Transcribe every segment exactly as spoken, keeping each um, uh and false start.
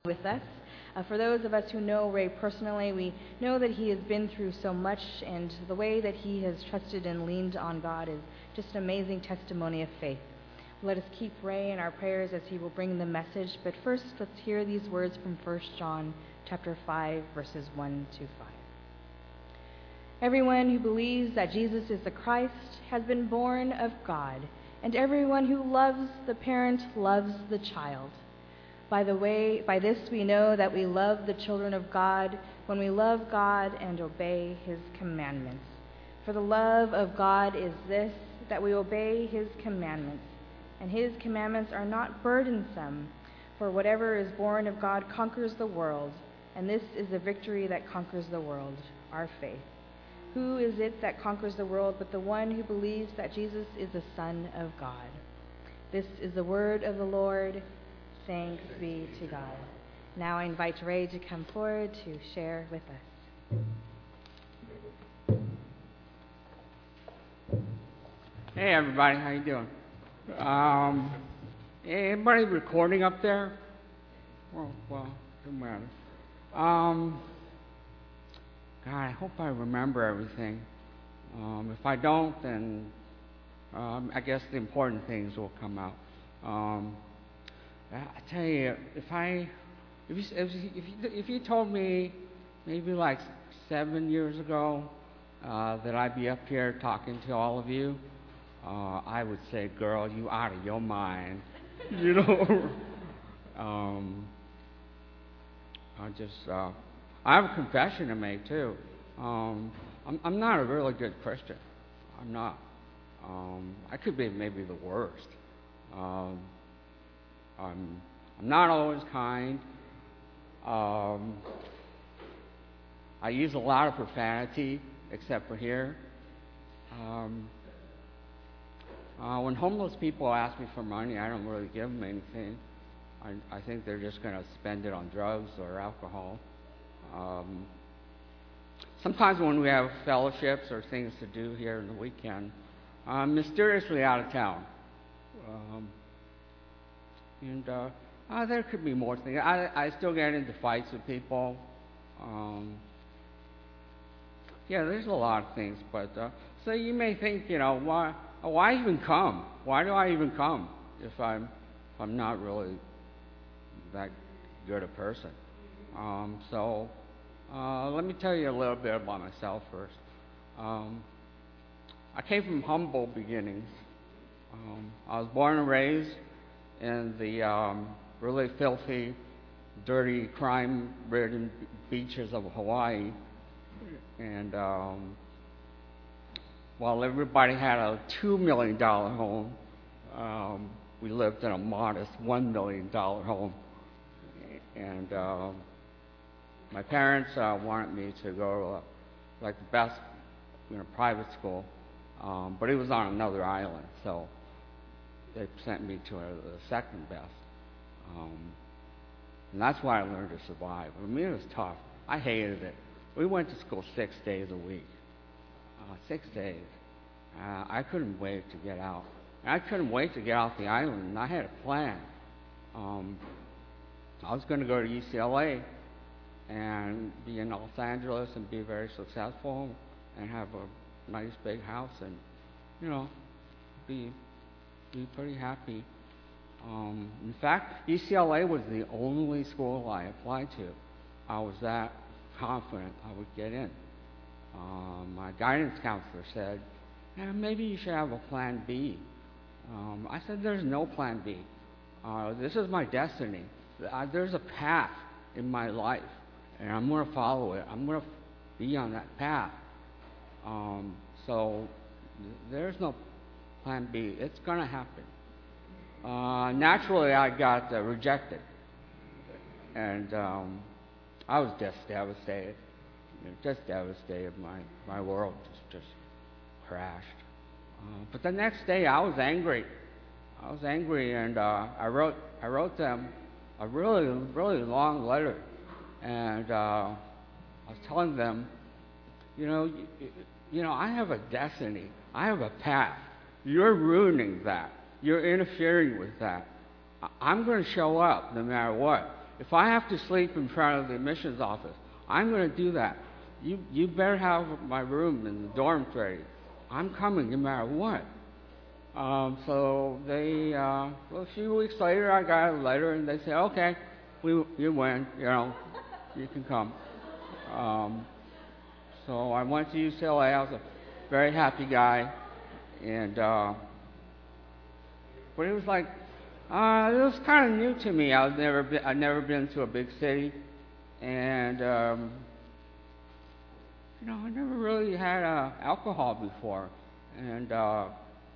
with us. Uh, for those of us who know Ray personally, we know that he has been through so much, and the way that he has trusted and leaned on God is just an amazing testimony of faith. Let us keep Ray in our prayers as he will bring the message, but first let's hear these words from First John chapter five, verses one to five. Everyone who believes that Jesus is the Christ has been born of God, and everyone who loves the parent loves the child. By the way, by this we know that we love the children of God, when we love God and obey his commandments. For the love of God is this, that we obey his commandments, and his commandments are not burdensome. For whatever is born of God conquers the world, and this is the victory that conquers the world, our faith. Who is it that conquers the world but the one who believes that Jesus is the Son of God? This is the word of the Lord. Thanks be to God. Now I invite Ray to come forward to share with us. Hey everybody, how you doing? Um, anybody recording up there? Well, well, doesn't matter. Um, God, I hope I remember everything. Um, if I don't, then um, I guess the important things will come out. Um, I tell you, if I, if you, if you, if you told me maybe like seven years ago uh, that I'd be up here talking to all of you, uh, I would say, "Girl, you out of your mind," you know. um, I just, uh, I have a confession to make too. Um, I'm, I'm not a really good Christian. I'm not. Um, I could be maybe the worst. Um, I'm, I'm not always kind. Um, I use a lot of profanity, except for here. Um, uh, when homeless people ask me for money, I don't really give them anything. I, I think they're just going to spend it on drugs or alcohol. Um, sometimes when we have fellowships or things to do here in the weekend, I'm mysteriously out of town. Um, And uh, uh, there could be more things. I, I still get into fights with people. Um, yeah, there's a lot of things. But uh, so you may think, you know, why why even come? Why do I even come if I'm if I'm not really that good a person? Um, so uh, let me tell you a little bit about myself first. Um, I came from humble beginnings. Um, I was born and raised in the um, really filthy, dirty, crime-ridden beaches of Hawaii. And um, while everybody had a two million dollar home, um, we lived in a modest one million dollar home. And uh, my parents uh, wanted me to go to uh, like the best, you know, private school, um, but it was on another island, so they sent me to a, the second best. Um, and that's why I learned to survive. I mean, it was tough. I hated it. We went to school six days a week. Uh, six days. Uh, I couldn't wait to get out. And I couldn't wait to get off the island, and I had a plan. Um, I was going to go to U C L A and be in Los Angeles and be very successful and have a nice big house and, you know, be... be pretty happy. Um, in fact, U C L A was the only school I applied to. I was that confident I would get in. Um, my guidance counselor said, eh, maybe you should have a plan B. Um, I said, there's no plan B. Uh, this is my destiny. Uh, there's a path in my life, and I'm going to follow it. I'm going to be on that path. Um, so th- there's no plan B. It's going to happen. Uh, naturally, I got uh, rejected, and um, I was just devastated. You know, just devastated. My my world just just crashed. Uh, but the next day, I was angry. I was angry, and uh, I wrote I wrote them a really really long letter, and uh, I was telling them, you know, you, you know, I have a destiny. I have a path. You're ruining that. You're interfering with that. I'm going to show up no matter what. if I have to sleep in front of the admissions office, I'm going to do that. You you better have my room in the dormitory. I'm coming no matter what. Um, so they, uh, well, a few weeks later, I got a letter, and they said, okay, we you win, you know, you can come. Um, so I went to U C L A. I was a very happy guy, and uh, but it was like, uh, it was kind of new to me. I was never been, I'd never been to a big city, and um, you know, I never really had uh, alcohol before, and uh,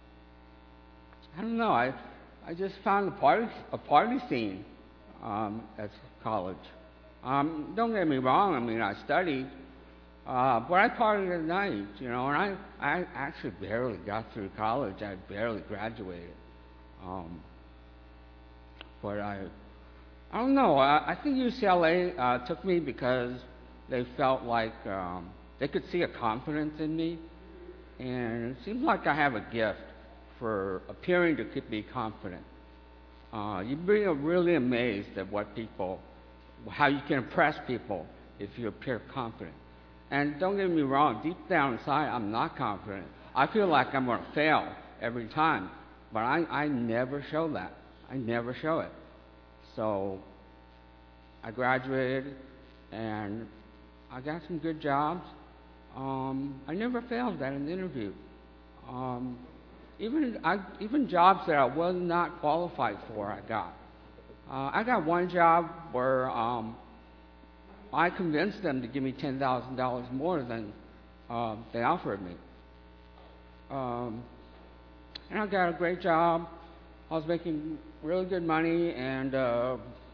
I don't know. I I just found a party a party scene um, at college. Um, don't get me wrong. I mean, I studied, uh, but I partied at night, you know. And I I actually barely got through college. I barely graduated. Um, but I I don't know. I, I think U C L A uh, took me because they felt like um, they could see a confidence in me, and it seems like I have a gift for appearing to be confident. Uh, you'd be really amazed at what people, how you can impress people if you appear confident. And don't get me wrong, deep down inside, I'm not confident. I feel like I'm going to fail every time, but I, I never show that. I never show it. So I graduated, and I got some good jobs. Um, I never failed at an interview. Um, Even I, even jobs that I was not qualified for, I got. Uh, I got one job where um, I convinced them to give me ten thousand dollars more than uh, they offered me. Um, and I got a great job. I was making really good money, and uh,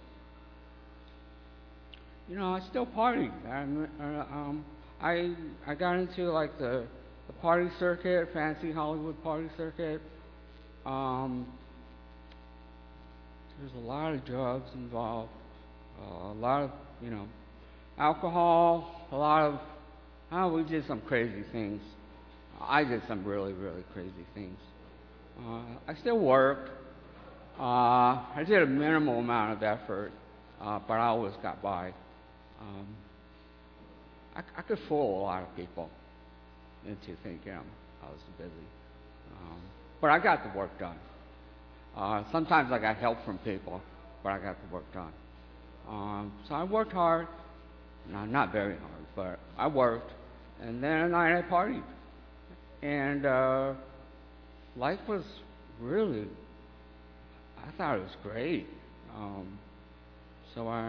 you know, I still partied. I, uh, um, I I got into like the the party circuit, fancy Hollywood party circuit. Um, there's a lot of drugs involved, uh, a lot of, you know, alcohol, a lot of, oh, we did some crazy things. I did some really, really crazy things. Uh, I still worked. Uh, I did a minimal amount of effort, uh, but I always got by. Um, I, I could fool a lot of people into thinking um, I was busy. Um, but I got the work done. Uh, sometimes I got help from people, but I got the work done. Um, so I worked hard. No, not very hard, but I worked. And then at night I partied. And uh, life was really, I thought it was great. Um, so I,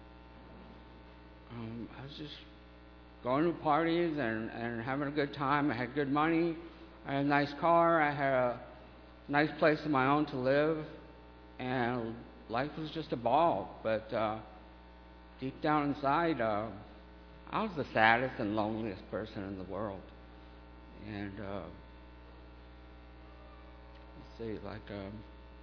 um, I was just going to parties and, and having a good time. I had good money. I had a nice car. I had a nice place of my own to live. And life was just a ball. But uh, deep down inside, uh, I was the saddest and loneliest person in the world. And uh, let's see, like, um,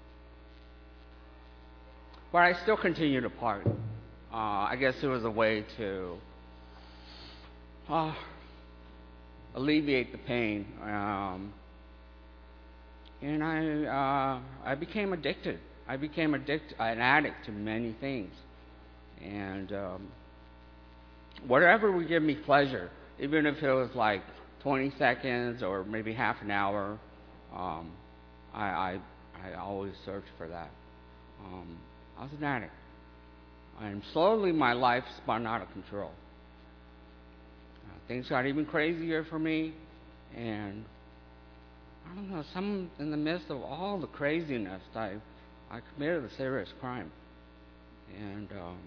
but I still continue to party. Uh, I guess it was a way to Uh, alleviate the pain, um, and I uh, I became addicted. I became addict, an addict to many things, and um, whatever would give me pleasure, even if it was like twenty seconds or maybe half an hour, um, I, I I always searched for that. Um, I was an addict, and slowly my life spun out of control. Things got even crazier for me, and I don't know, some in the midst of all the craziness, I, I committed a serious crime. And um,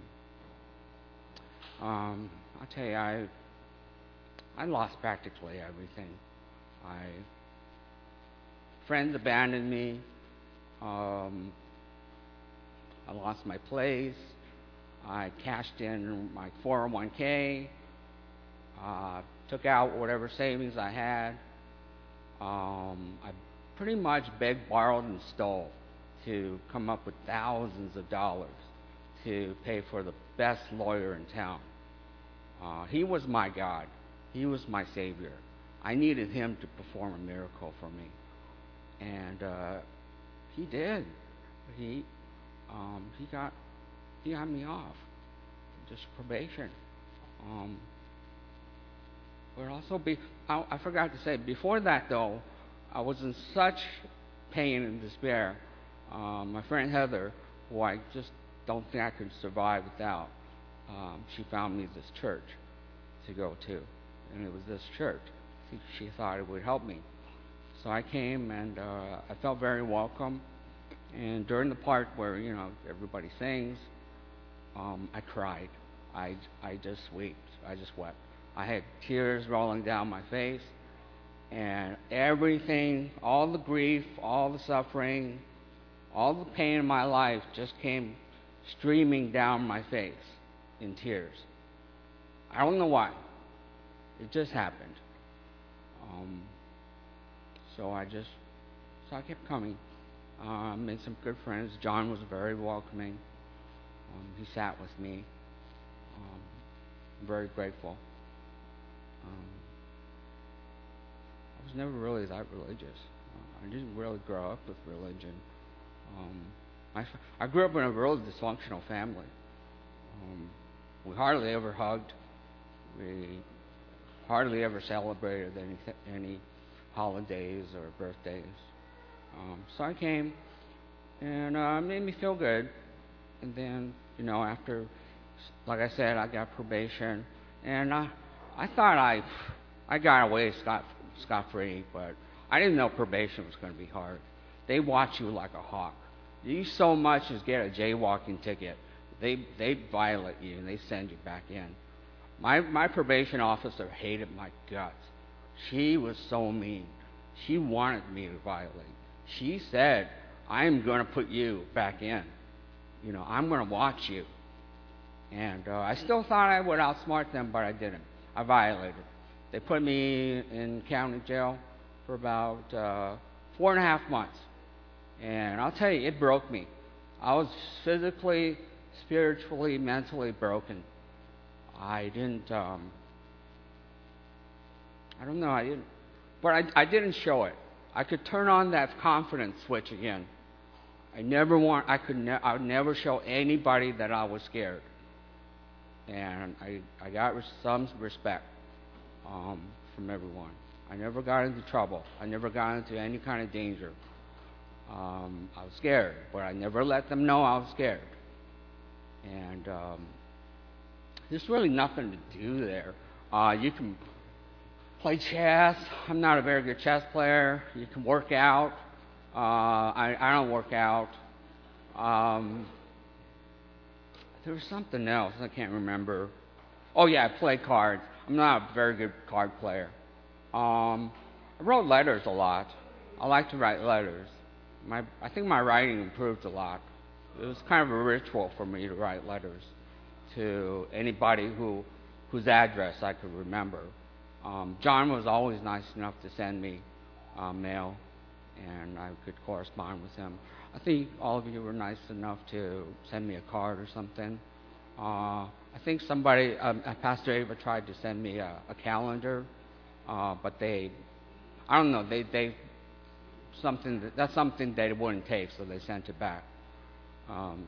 um, I'll tell you, I, I lost practically everything. I, friends abandoned me. Um, I lost my place. I cashed in my four oh one k. Uh, took out whatever savings I had. Um, I pretty much begged, borrowed, and stole to come up with thousands of dollars to pay for the best lawyer in town. Uh, he was my God. He was my Savior. I needed him to perform a miracle for me. And uh, he did. He, um, he got he got me off, just probation. Um, but also, be, I, I forgot to say, before that though, I was in such pain and despair. Um, my friend Heather, who I just don't think I could survive without, um, she found me this church to go to. And it was this church. She, she thought it would help me. So I came, and uh, I felt very welcome. And during the part where, you know, everybody sings, um, I cried. I, I just wept. I just wept. I had tears rolling down my face. And everything, all the grief, all the suffering, all the pain in my life just came streaming down my face in tears. I don't know why. It just happened. Um, so I just, so I kept coming. Uh, made some good friends. John was very welcoming. Um, he sat with me. Um, I'm very grateful. Um, I was never really that religious. Uh, I didn't really grow up with religion. Um, I, I grew up in a really dysfunctional family. Um, we hardly ever hugged. We hardly ever celebrated any any holidays or birthdays. Um, so I came, and uh, it made me feel good. And then, you know, after, like I said, I got probation, and I, I thought I, I got away scot scot free, but I didn't know probation was going to be hard. They watch you like a hawk. You so much as get a jaywalking ticket, they they violate you and they send you back in. My my probation officer hated my guts. She was so mean. She wanted me to violate. She said, "I'm going to put you back in. You know, I'm going to watch you." And uh, I still thought I would outsmart them, but I didn't. I violated. They put me in county jail for about uh, four and a half months. And I'll tell you, it broke me. I was physically, spiritually, mentally broken. I didn't, um, I don't know, I didn't, but I, I didn't show it. I could turn on that confidence switch again. I never want, I could, ne- I would never show anybody that I was scared. And I, I got res- some respect um, from everyone. I never got into trouble. I never got into any kind of danger. Um, I was scared, but I never let them know I was scared. And um, there's really nothing to do there. Uh, you can play chess. I'm not a very good chess player. You can work out. Uh, I, I don't work out. Um, there was something else. I can't remember. Oh, yeah, I play cards. I'm not a very good card player. Um, I wrote letters a lot. I like to write letters. My, I think my writing improved a lot. It was kind of a ritual for me to write letters to anybody who, whose address I could remember. Um, John was always nice enough to send me uh, mail, and I could correspond with him. I think all of you were nice enough to send me a card or something. Uh, I think somebody, um, Pastor Ava tried to send me a, a calendar, uh, but they, I don't know, they, they something that, that's something they wouldn't take, so they sent it back. Um,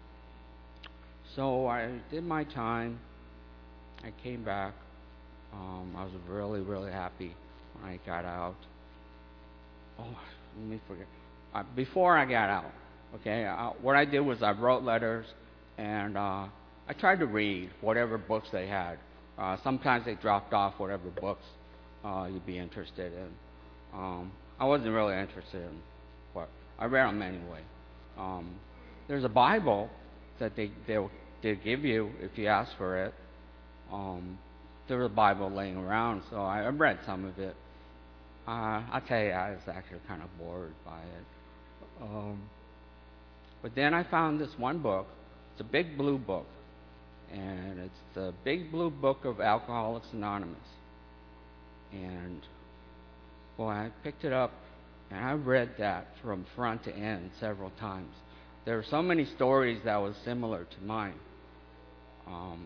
so I did my time. I came back. Um, I was really, really happy when I got out. Oh, let me forget. Uh, before I got out, okay, uh, what I did was I wrote letters, and uh, I tried to read whatever books they had. Uh, sometimes they dropped off whatever books uh, you'd be interested in. Um, I wasn't really interested in, but I read them anyway. Um, there's a Bible that they they they give you if you ask for it. Um, there was a Bible laying around, so I, I read some of it. Uh, I'll tell you, I was actually kind of bored by it. Um, but then I found this one book. It's a big blue book, and it's the Big Blue Book of Alcoholics Anonymous. And well, I picked it up, and I read that from front to end several times. There were so many stories that was similar to mine. Um,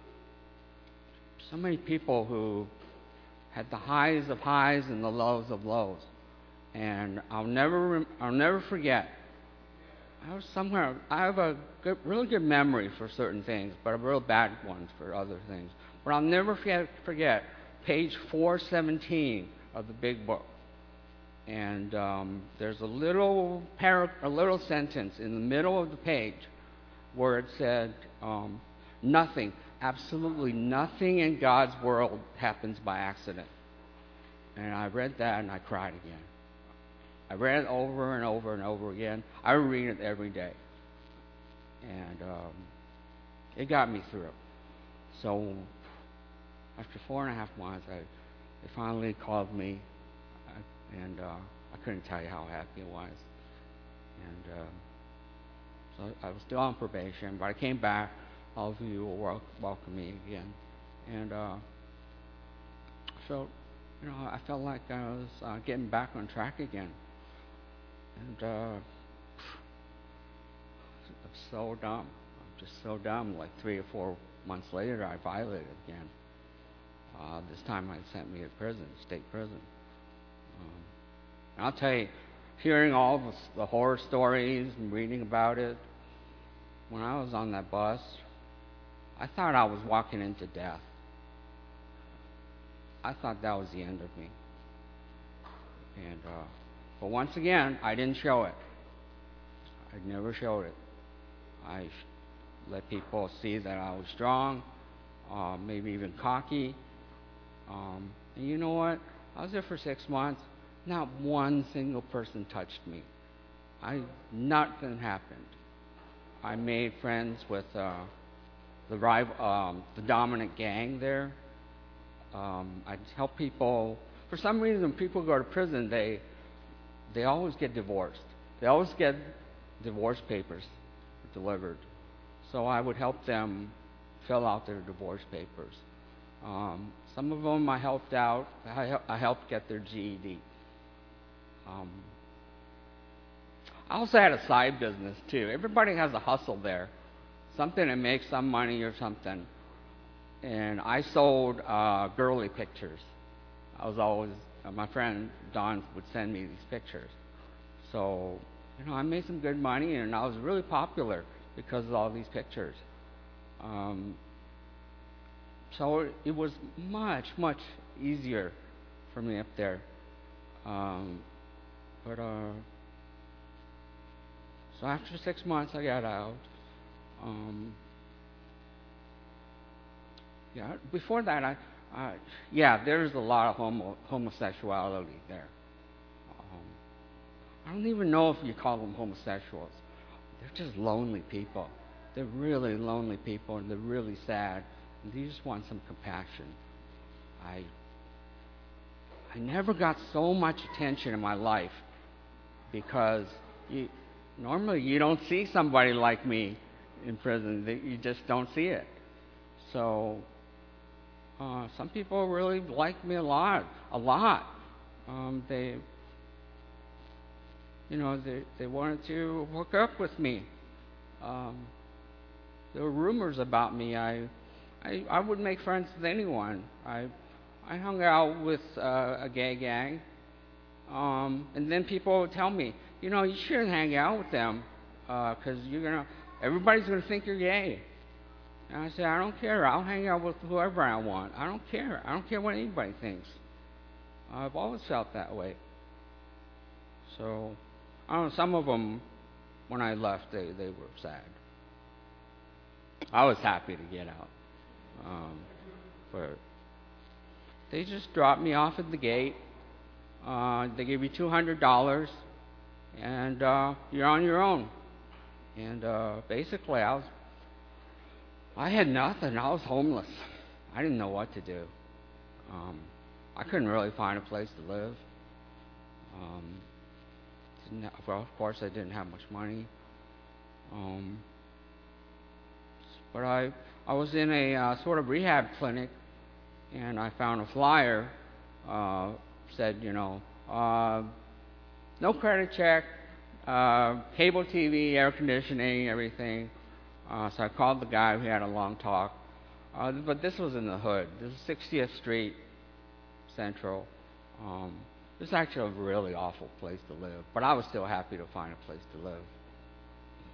so many people who had the highs of highs and the lows of lows. And I'll never, I'll never forget I was somewhere. I have a good, really good memory for certain things, but a real bad one for other things. But I'll never forget, forget page four seventeen of the big book. And um, there's a little par- a little sentence in the middle of the page where it said, um, "Nothing, absolutely nothing in God's world happens by accident." And I read that and I cried again. I read it over and over and over again. I read it every day. And um, it got me through. So after four and a half months, I, they finally called me, I, and uh, I couldn't tell you how happy I was. And um, so I was still on probation, but I came back. All of you will wel- welcome me again. And uh, I felt, you know, I felt like I was uh, getting back on track again. And uh, I'm so dumb. I'm just so dumb. Like three or four months later, I violated again. Uh, this time, they sent me to prison, state prison. Um, and I'll tell you, hearing all the, the horror stories and reading about it, when I was on that bus, I thought I was walking into death. I thought that was the end of me. And uh, but once again, I didn't show it. I never showed it. I sh- let people see that I was strong, uh, maybe even cocky. Um, and you know what? I was there for six months. Not one single person touched me. I nothing happened. I made friends with uh, the rival, um, the dominant gang there. Um, I'd help people. For some reason, people go to prison. They they always get divorced. They always get divorce papers delivered. So I would help them fill out their divorce papers. Um, some of them I helped out. I, I helped get their G E D. Um, I also had a side business too. Everybody has a hustle there, something that makes some money or something. And I sold uh, girly pictures. I was always uh, my friend Don would send me these pictures. So you know, I made some good money, and I was really popular because of all these pictures. Um, so it, it was much much easier for me up there. Um, but uh, so after six months, I got out. Um, yeah, before that, I, uh, yeah, there's a lot of homo- homosexuality there. Um, I don't even know if you call them homosexuals. They're just lonely people. They're really lonely people, and they're really sad, and they just want some compassion. I, I never got so much attention in my life because you, normally you don't see somebody like me in prison. You just don't see it. So uh, some people really liked me a lot, a lot. Um, they, you know, they they wanted to hook up with me. Um, there were rumors about me. I, I I would make friends with anyone. I I hung out with uh, a gay gang, um, and then people would tell me, you know, you shouldn't hang out with them because uh, you're gonna, everybody's gonna think you're gay. And I said, I don't care. I'll hang out with whoever I want. I don't care. I don't care what anybody thinks. I've always felt that way. So, I don't know. Some of them, when I left, they they were sad. I was happy to get out, um, but they just dropped me off at the gate. Uh, they gave me two hundred dollars, and uh, you're on your own. And uh, basically, I was, I had nothing. I was homeless. I didn't know what to do. Um, I couldn't really find a place to live. Um, didn't have, well, of course, I didn't have much money. Um, but I, I was in a uh, sort of rehab clinic, and I found a flyer. Uh, said, you know, uh, no credit check, uh, cable T V, air conditioning, everything. Uh, so I called the guy. We had a long talk. Uh, but this was in the hood. This is sixtieth Street Central. Um, this is actually a really awful place to live. But I was still happy to find a place to live.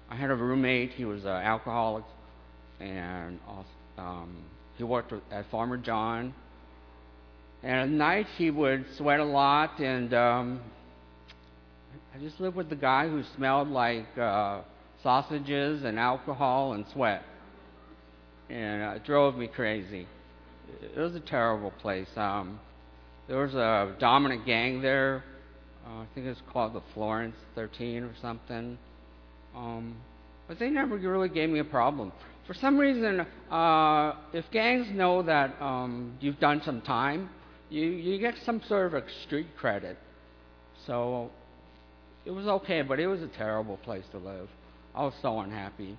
I had a roommate. He was an alcoholic, and also, um, he worked at Farmer John. And at night he would sweat a lot, and um, I just lived with the guy who smelled like uh, sausages and alcohol and sweat, and uh, it drove me crazy. It was a terrible place. Um, there was a dominant gang there. Uh, I think it was called the Florence thirteen or something. Um, but they never really gave me a problem. For some reason, uh, if gangs know that um, you've done some time, you, you get some sort of a street credit. So it was okay, but it was a terrible place to live. I was so unhappy.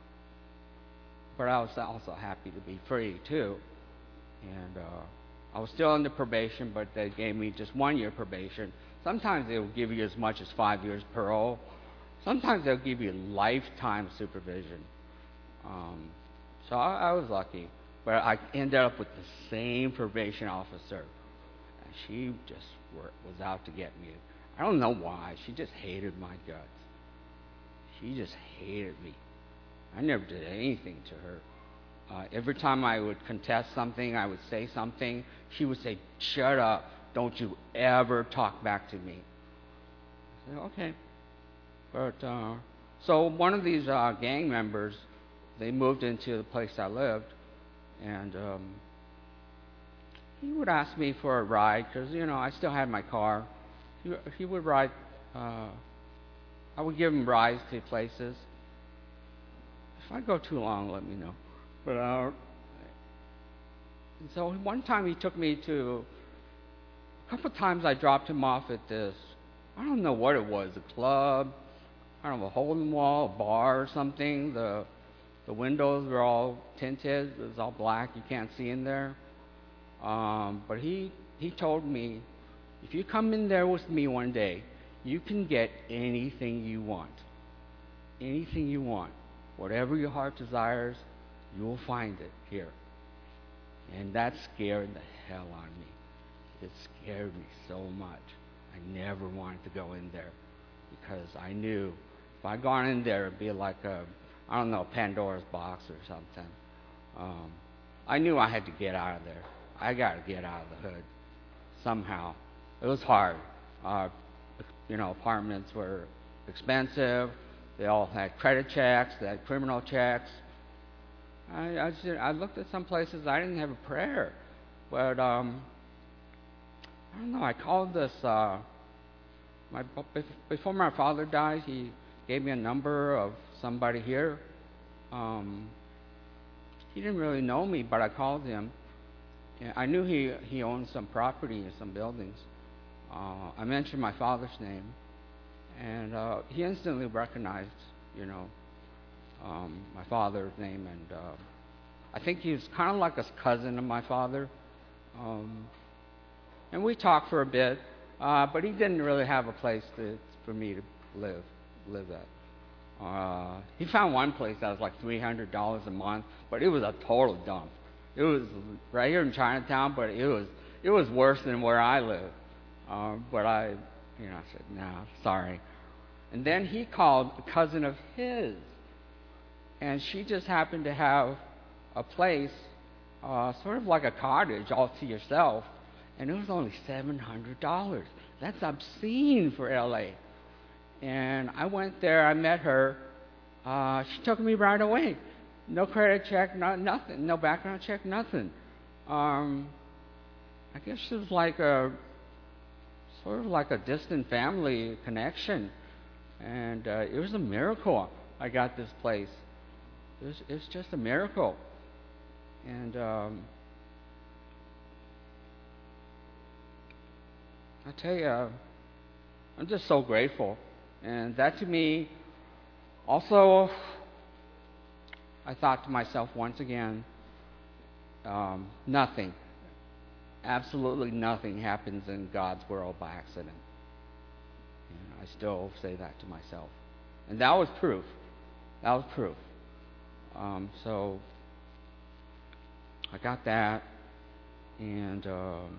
But I was also happy to be free, too. And uh, I was still under probation, but they gave me just one year probation. Sometimes they will give you as much as five years parole. Sometimes they'll give you lifetime supervision. Um, so I, I was lucky. But I ended up with the same probation officer. And she just were, was out to get me. I don't know why. She just hated my guts. She just hated me. I never did anything to her. Uh, every time I would contest something, I would say something, she would say, "Shut up. Don't you ever talk back to me." I said, okay. But, uh, so one of these uh, gang members, they moved into the place I lived, and um, he would ask me for a ride, because, you know, I still had my car. He, he would ride, uh, I would give him rides to places. If I go too long, let me know. But, uh, and so one time he took me to, a couple of times I dropped him off at this, I don't know what it was, a club, I don't know, a hole in the wall, a bar or something. The the windows were all tinted. It was all black. You can't see in there. Um, but he he told me, if you come in there with me one day, you can get anything you want. Anything you want. Whatever your heart desires, you will find it here. And that scared the hell out of me. It scared me so much. I never wanted to go in there, because I knew if I'd gone in there, it'd be like a, I don't know, Pandora's box or something. Um, I knew I had to get out of there. I got to get out of the hood somehow. It was hard. Uh, you know, apartments were expensive. They all had credit checks. They had criminal checks. I, I, just, I looked at some places. I didn't have a prayer, but um, I don't know. I called this. Uh, my before my father died, he gave me a number of somebody here. Um, he didn't really know me, but I called him. And I knew he he owned some property and some buildings. Uh, I mentioned my father's name, and uh, he instantly recognized, you know, um, my father's name, and uh, I think he was kind of like a cousin of my father. Um, and we talked for a bit, uh, but he didn't really have a place to, for me to live live at. Uh, he found one place that was like three hundred dollars a month, but it was a total dump. It was right here in Chinatown, but it was it was worse than where I live. Uh, but I, you know, I said, no, sorry. And then he called a cousin of his, and she just happened to have a place, uh, sort of like a cottage all to yourself, and it was only seven hundred dollars. That's obscene for L A. And I went there, I met her. Uh, she took me right away. No credit check, no, nothing. No background check, nothing. Um, I guess it was like a, sort of like a distant family connection. And uh, it was a miracle I got this place. It was, it was just a miracle. And um, I tell you, uh, I'm just so grateful. And that to me, also, I thought to myself once again, um, nothing, absolutely nothing happens in God's world by accident. And I still say that to myself. And that was proof. That was proof. Um, so I got that, and um,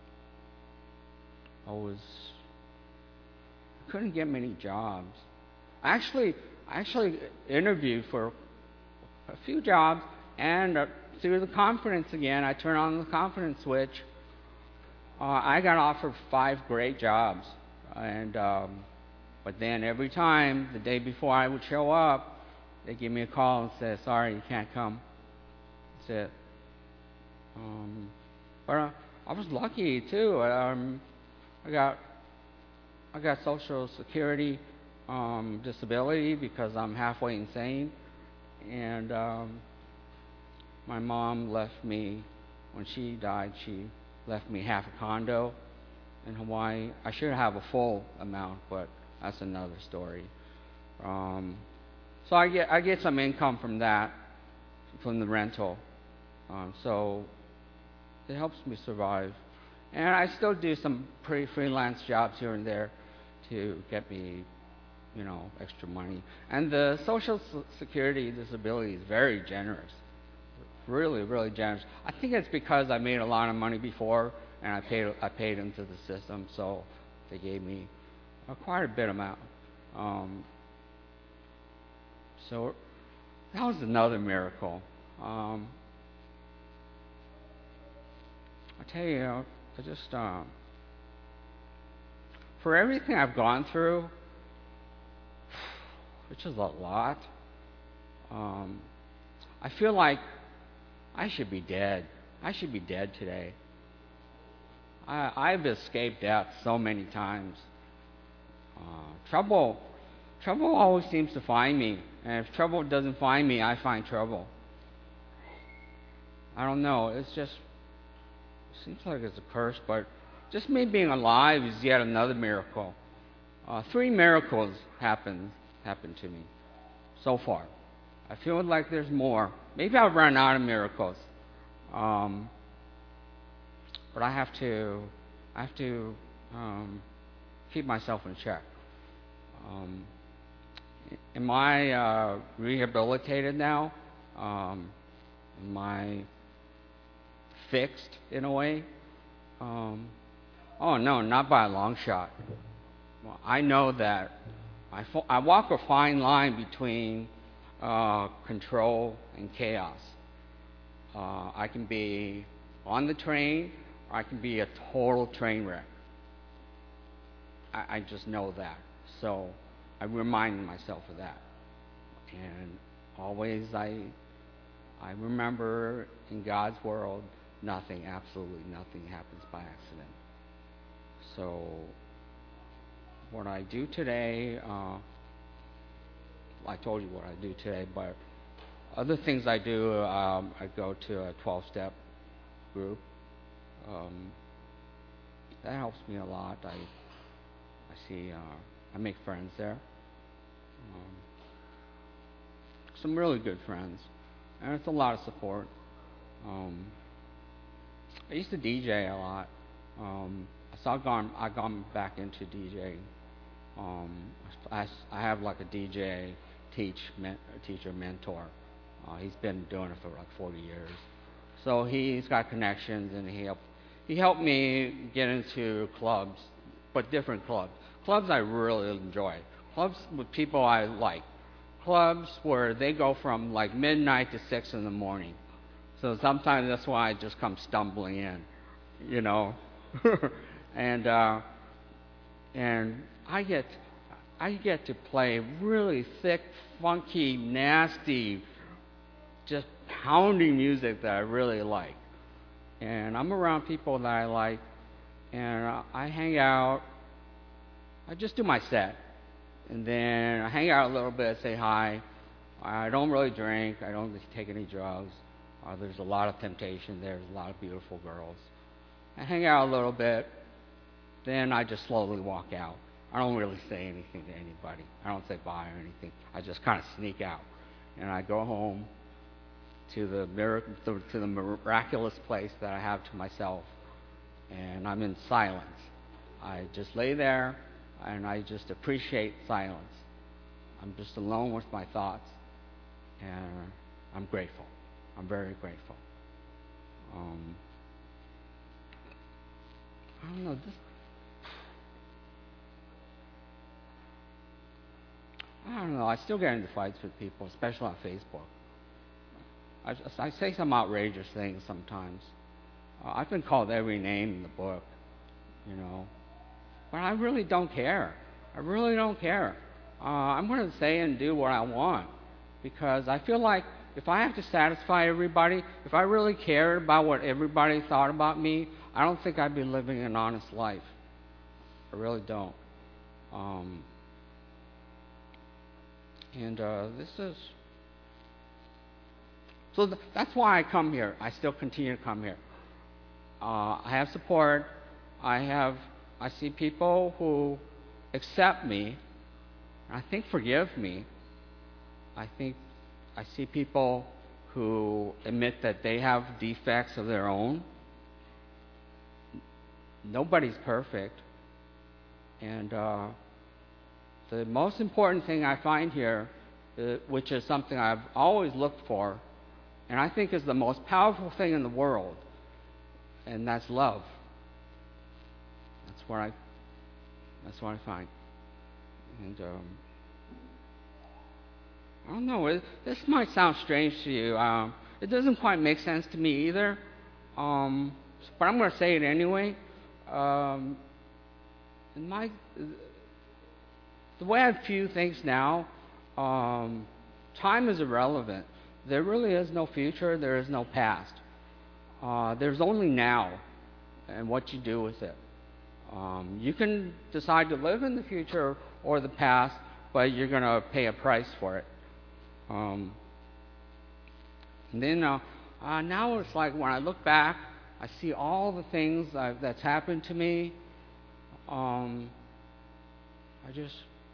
I was I couldn't get many jobs. I actually, I actually interviewed for a few jobs, and uh, through the confidence again, I turned on the confidence switch. Uh, I got offered five great jobs, and um, but then every time, the day before I would show up, they give me a call and say, "Sorry, you can't come." That's it. Um, but uh, I was lucky too. Um, I got I got Social Security um, disability because I'm halfway insane, and um, my mom left me when she died. She left me half a condo in Hawaii. I should have a full amount, but that's another story. Um, so I get I get some income from that, from the rental. Um, so it helps me survive. And I still do some pretty freelance jobs here and there to get me, you know, extra money. And the Social Security disability is very generous. Really, really generous. I think it's because I made a lot of money before, and I paid I paid into the system, so they gave me uh, quite a bit amount. Um, so that was another miracle. Um, I tell you, I just uh, for everything I've gone through, which is a lot. Um, I feel like I should be dead. I should be dead today. I, I've escaped death so many times. Uh, trouble, trouble always seems to find me, and if trouble doesn't find me, I find trouble. I don't know. It's just it seems like it's a curse, but just me being alive is yet another miracle. Uh, three miracles happened happened to me so far. I feel like there's more. Maybe I'll run out of miracles. Um, but I have to, I have to um, keep myself in check. Um, am I uh, rehabilitated now? Um, am I fixed in a way? Um, oh no, not by a long shot. Well, I know that I, fo- I walk a fine line between uh, control and chaos. Uh, I can be on the train, or I can be a total train wreck. I, I just know that. So I remind myself of that. And always I, I remember in God's world, nothing, absolutely nothing happens by accident. So what I do today, uh, I told you what I do today, but other things I do, um, I go to a twelve-step group. Um, that helps me a lot. I, I see, uh, I make friends there. Um, some really good friends, and it's a lot of support. Um, I used to D J a lot. Um, so I've gone, I've gone back into DJing. Um, I, I have like a D J teach, men, teacher mentor. Uh, he's been doing it for like forty years. So he's got connections, and he helped, he helped me get into clubs, but different clubs. Clubs I really enjoy. Clubs with people I like. Clubs where they go from like midnight to six in the morning. So sometimes that's why I just come stumbling in, you know. and uh, and I get I get to play really thick, funky, nasty, just pounding music that I really like. And I'm around people that I like, and uh, I hang out. I just do my set, and then I hang out a little bit, say hi. I don't really drink. I don't take any drugs. Uh, there's a lot of temptation. There's a lot of beautiful girls. I hang out a little bit, then I just slowly walk out. I don't really say anything to anybody. I don't say bye or anything. I just kind of sneak out, and I go home to the miracle, to, to the miraculous place that I have to myself, and I'm in silence. I just lay there, and I just appreciate silence. I'm just alone with my thoughts, and I'm grateful. I'm very grateful. Um, I don't know this. I don't know, I still get into fights with people, especially on Facebook. I, I say some outrageous things sometimes. Uh, I've been called every name in the book, you know. But I really don't care. I really don't care. Uh, I'm going to say and do what I want, because I feel like if I have to satisfy everybody, if I really cared about what everybody thought about me, I don't think I'd be living an honest life. I really don't. Um, and uh, this is... So th- that's why I come here. I still continue to come here. Uh, I have support. I have... I see people who accept me, and I think forgive me. I think I see people who admit that they have defects of their own. Nobody's perfect. And uh, the most important thing I find here, uh, which is something I've always looked for, and I think is the most powerful thing in the world, and that's love. That's what I, that's what I find. And um, I don't know. It, this might sound strange to you. Um, it doesn't quite make sense to me either. Um, but I'm going to say it anyway. Um, in my, the way I view things now, um, time is irrelevant. There really is no future. There is no past. Uh, there's only now, and what you do with it. Um, you can decide to live in the future or the past, but you're going to pay a price for it. Um, and then uh, uh, now it's like when I look back, I see all the things I've, that's happened to me. Um, I just,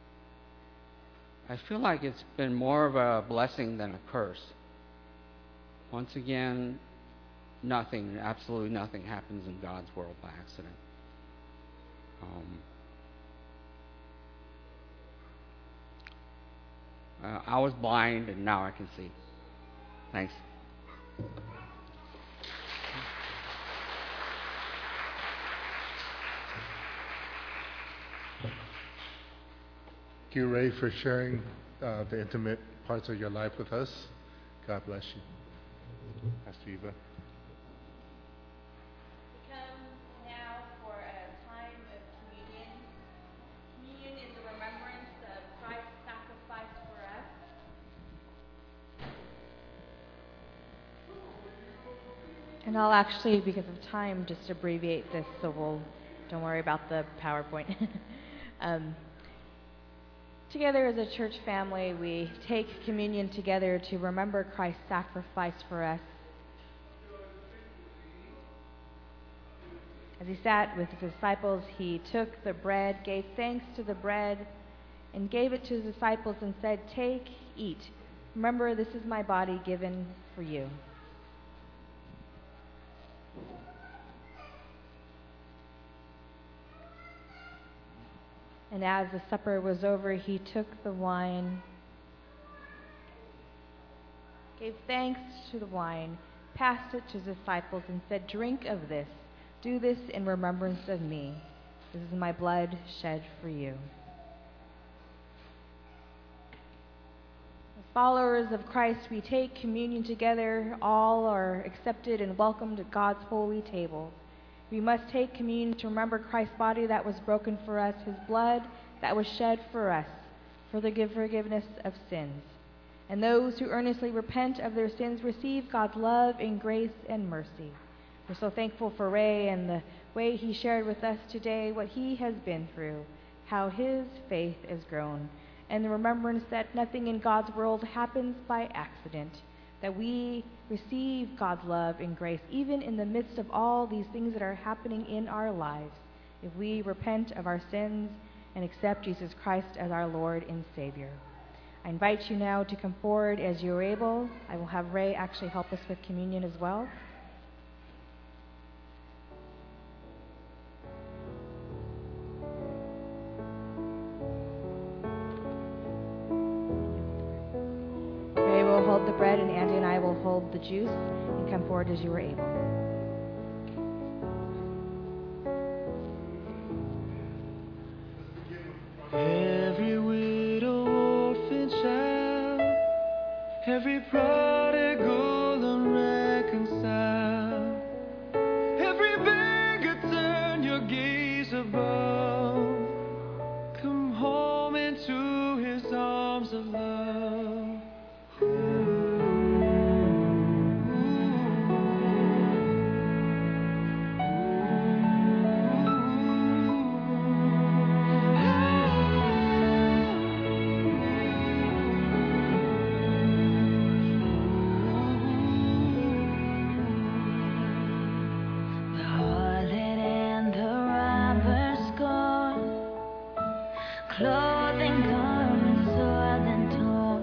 I feel like it's been more of a blessing than a curse. Once again, nothing, absolutely nothing happens in God's world by accident. Um, uh, I was blind and now I can see. Thanks. Thank you, Ray, for sharing uh, the intimate parts of your life with us. God bless you. Pastor Eva. We come now for a time of communion. Communion is a remembrance of Christ's sacrifice for us. And I'll actually, because of time, just abbreviate this, so we'll, don't worry about the PowerPoint. um, Together as a church family, we take communion together to remember Christ's sacrifice for us. As he sat with his disciples, he took the bread, gave thanks to the bread, and gave it to his disciples and said, "Take, eat. Remember, this is my body given for you." And as the supper was over, he took the wine, gave thanks to the wine, passed it to his disciples, and said, "Drink of this. Do this in remembrance of me. This is my blood shed for you." As followers of Christ, we take communion together. All are accepted and welcomed at God's holy table. We must take communion to remember Christ's body that was broken for us, his blood that was shed for us, for the forgiveness of sins. And those who earnestly repent of their sins receive God's love and grace and mercy. We're so thankful for Ray and the way he shared with us today what he has been through, how his faith has grown, and the remembrance that nothing in God's world happens by accident, that we receive God's love and grace even in the midst of all these things that are happening in our lives, if we repent of our sins and accept Jesus Christ as our Lord and Savior. I invite you now to come forward as you're able. I will have Ray actually help us with communion as well. Ray will hold the bread, and Andy and I will hold the juice, and come forward as you are able. Every widow, orphan, every prodigal unreconciled, every beggar turn your gaze above, come home into his arms of love. Clothing, garments, soiled and torn.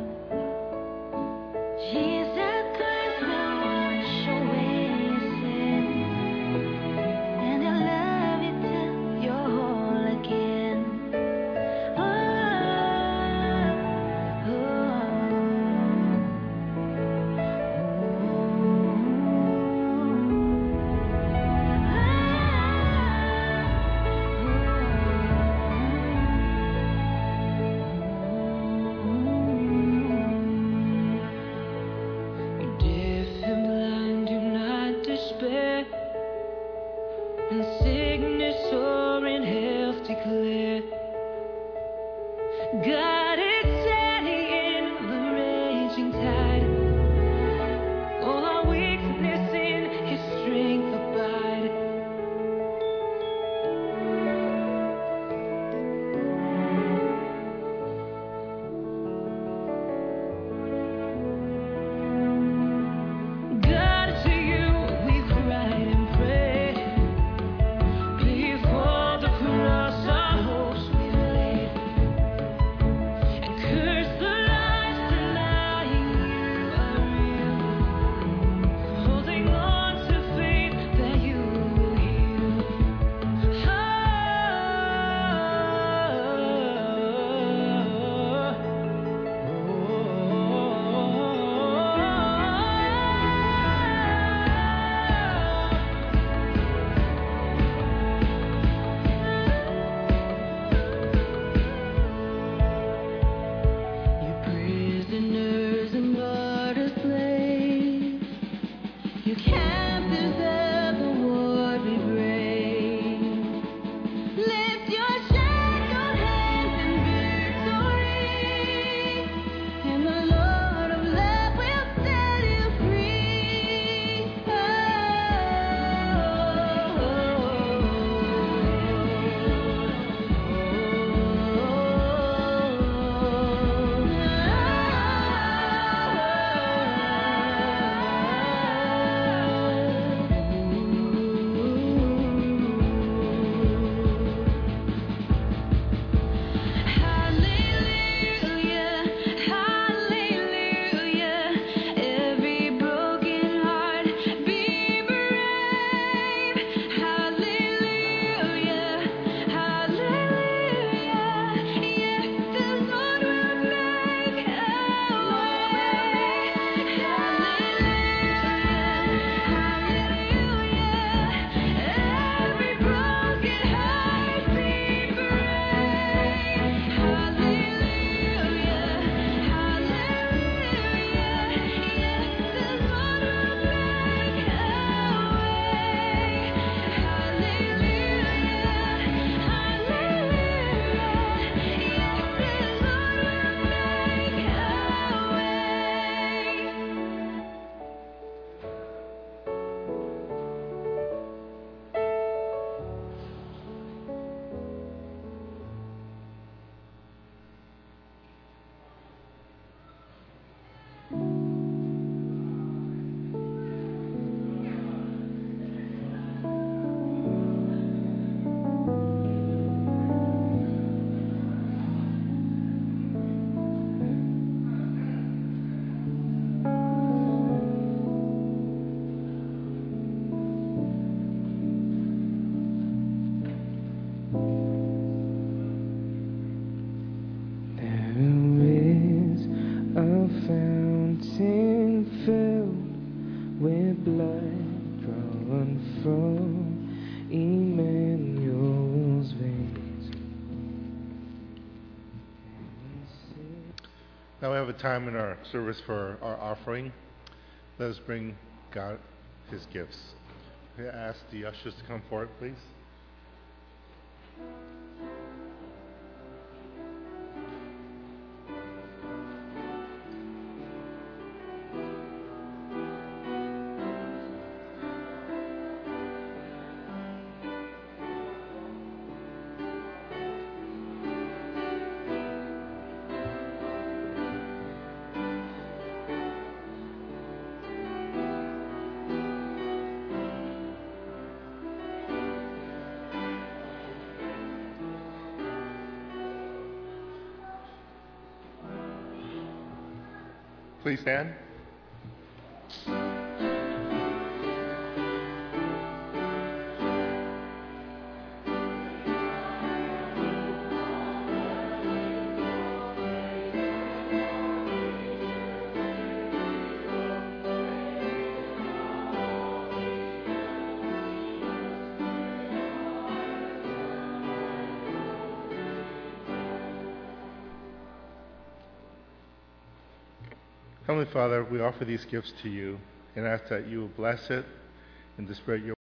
Jesus Christ will wash away your sin, and He'll love you till you're whole again. Oh, oh, in sickness or in health declare, God is standing in the raging tide. All our weakness in His strength abide. God, to you we cry and pray. Before the cross our hopes we've laid, and curse the lies denying you are real, holding on to faith that you will heal. You prisoners and martyr slaves, you captives of the war be brave. Lift your shackled hands in victory, and the Lord of love will set you free. Hallelujah, hallelujah, every broken heart be brave. Hallelujah, hallelujah, yes, the Lord will make a way. Hallelujah, hallelujah, every broken heart be brave. Hallelujah, hallelujah, yes, the Lord will make a way. Hallelujah, hallelujah, yes, the Lord will make a There is a fountain filled with blood drawn from Emmanuel's veins. Now we have a time in our service for our offering. Let us bring God his gifts. I ask the ushers to come forward, please. Please stand. Heavenly Father, we offer these gifts to you and ask that you will bless it and to spread your